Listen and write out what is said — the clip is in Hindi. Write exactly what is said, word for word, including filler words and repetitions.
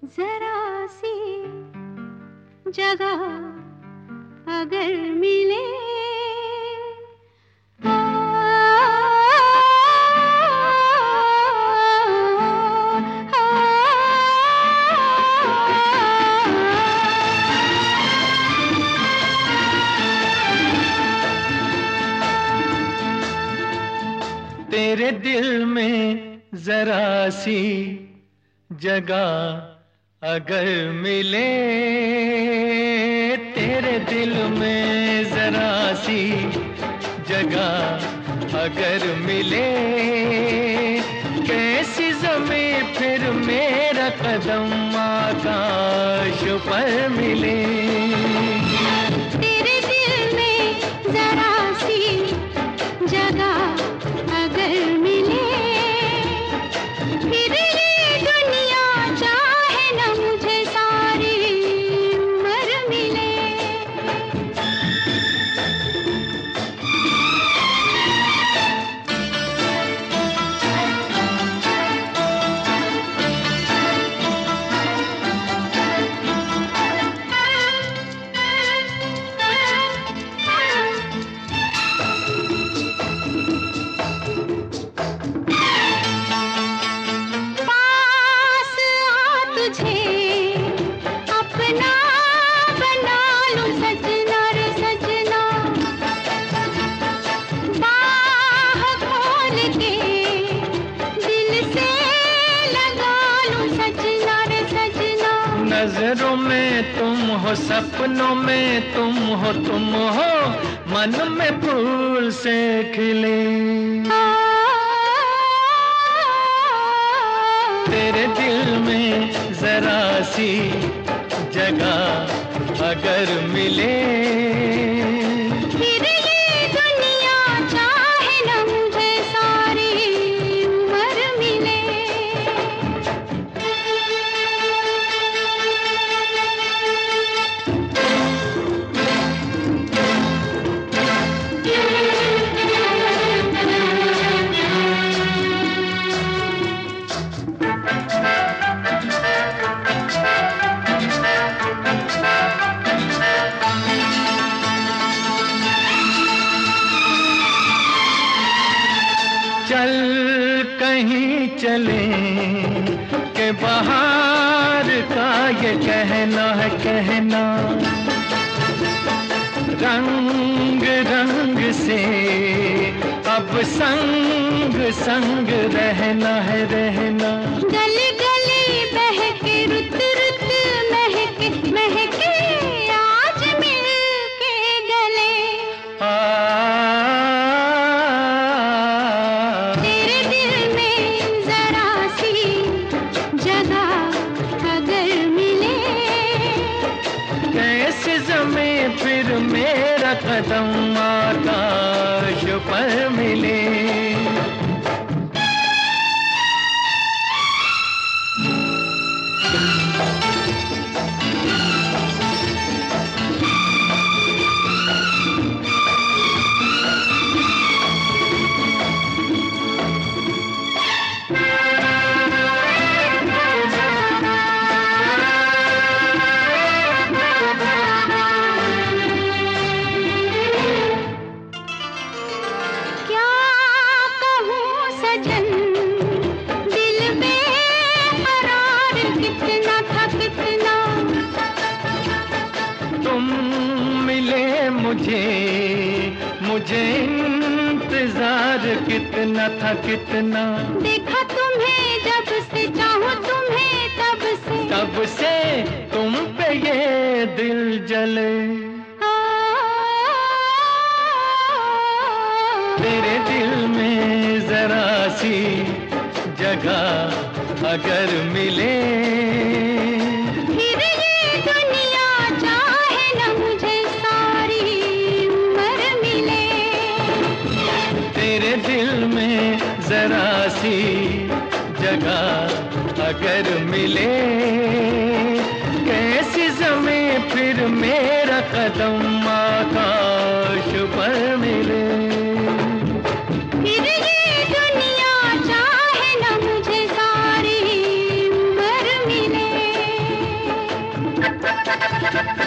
जरा सी जगह अगर मिले तेरे दिल में जरा सी जगह अगर मिले, तेरे दिल में जरा सी जगह अगर मिले, कैसी ज़मीं फिर मेरा कदम आकाश पर मिले। तेरे दिल में जरा सी जगह अगर मिले, फिर ये दुनिया चाहे न मुझे सारी उम्र मिले। नजरों में तुम हो, सपनों में तुम हो, तुम हो मन में फूल से खिले। तेरे दिल में जरा सी जगह अगर मिले, फिर ये दुनिया चाहे न मुझे सारी उम्र मिले। चल कहीं चले के बाहर का ये कहना है कहना, रंग रंग से अब संग संग रहना है रहना। गली गली बहके रुत रुत महके महके आज मिल के गले। तेरे दिल में जरा सी जगह अगर मिले, कैसे ज़मीं फिर मेरा कदम आकाश पर मिले। मुझे मुझे इंतजार कितना था कितना, देखा तुम्हें जब से चाहूं तुम्हें तब से, तब से तुम पे ये दिल जले। तेरे दिल में जरा सी जगह अगर मिले, दिल में जरा सी जगह अगर मिले, कैसी ज़मीं फिर मेरा कदम आकाश पर मिले। फिर ये दुनिया चाहे न मुझे सारी उम्र मिले। है।